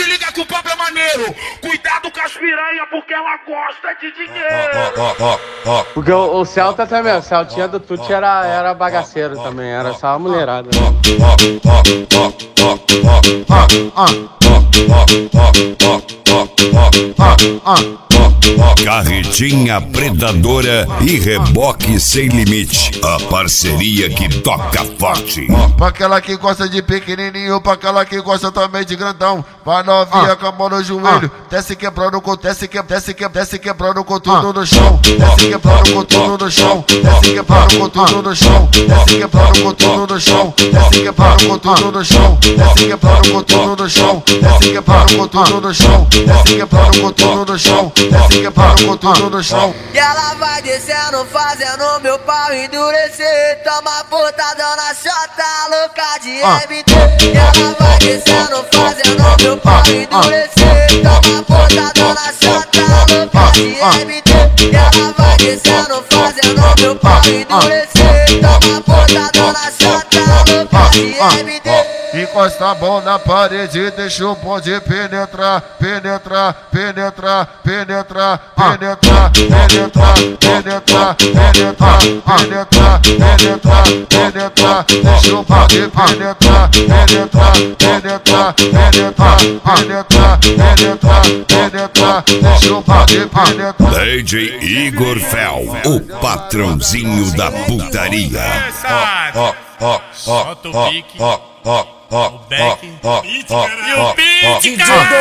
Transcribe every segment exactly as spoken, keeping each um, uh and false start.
liga que o papo é maneiro. Cuidado com as piranha, porque ela gosta de dinheiro. Porque o, o Celta também, o Celtinha do Tuti era, era bagaceiro também, era só uma mulherada. Carretinha predadora e reboque sem limite. A parceria que toca forte. Pra aquela que gosta de pequenininho, pra aquela que gosta também de grandão. Vai novinha com a mão no joelho, desce quebrando com desce que desce que desce quebrando com tudo no chão. Desce quebrando com tudo no chão. Desce quebrando com tudo no chão. Desce quebrando com tudo no chão. Desce quebrando com tudo no chão. Desce quebrando com tudo no chão. Desce quebrando com tudo no chão. Desce quebrando com tudo no chão. Desce quebrando com tudo no chão. E ela vai descendo, fazendo meu pau endurecer. Toma botadão na chota, louca de M D. E ela vai descendo, fazendo meu pau endurecer. Toma botadão na chota, louca de M D. E ela vai descendo, fazendo meu pau endurecer. Toma botadão na chota, louca de M D. Encosta a mão na parede, deixa o bonde penetrar, penetrar, penetrar, penetrar, penetrar, penetrar, penetrar, penetrar, penetrar, penetrar, penetrar, deixa o bonde penetrar, penetrar, penetrar, penetrar, penetrar, penetrar, penetrar, deixa o bonde penetrar. D J Igor Fel, o patrãozinho da putaria. Ó, ó, ó, ó, ó, ó. O Beck e o Beat,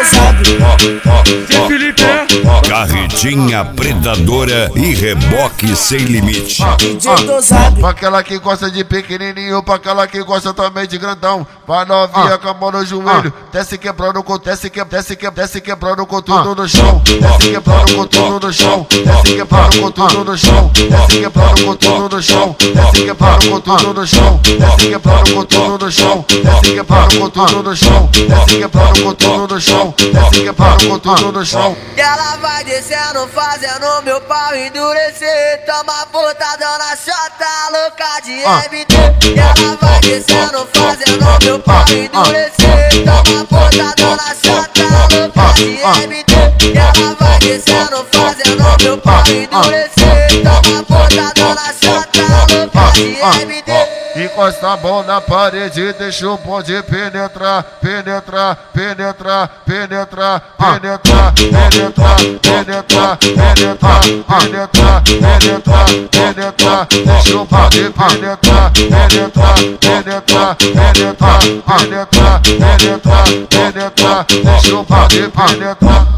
Zé Felipe, carretinha predadora e reboque sem limite. Pra aquela que gosta de pequenininho, pra aquela que gosta também de grandão. Vai novinha com a mão no joelho, desce quebrando com desce que desce que desce quebrando com tudo no chão. Desce quebrando com tudo no chão. Desce quebrando com tudo no chão. Desce quebrando com tudo no chão. Desce quebrando com tudo no chão. Desce quebrando com tudo no chão. Desce quebrando com tudo no chão. Desce quebrando com tudo no chão. Desce quebrando com tudo no chão. E ela vai descendo, fazendo meu pau endurecer. Toma botadão na chota, louca de M D. E ela vai descendo, fazendo meu pau endurecer. Toma botadão na chota, louca de M D. E ela vai descendo, fazendo meu pau endurecer. Toma botadão na chota, louca de M D. Encosta a mão na parede, deixa o bonde penetrar, penetrar, penetrar, penetrar, penetrar, penetrar, penetrar, penetrar, penetrar, penetrar, penetrar, deixa o bonde penetrar, penetrar, penetrar, penetrar, penetrar, penetrar, penetrar, deixa o bonde penetrar.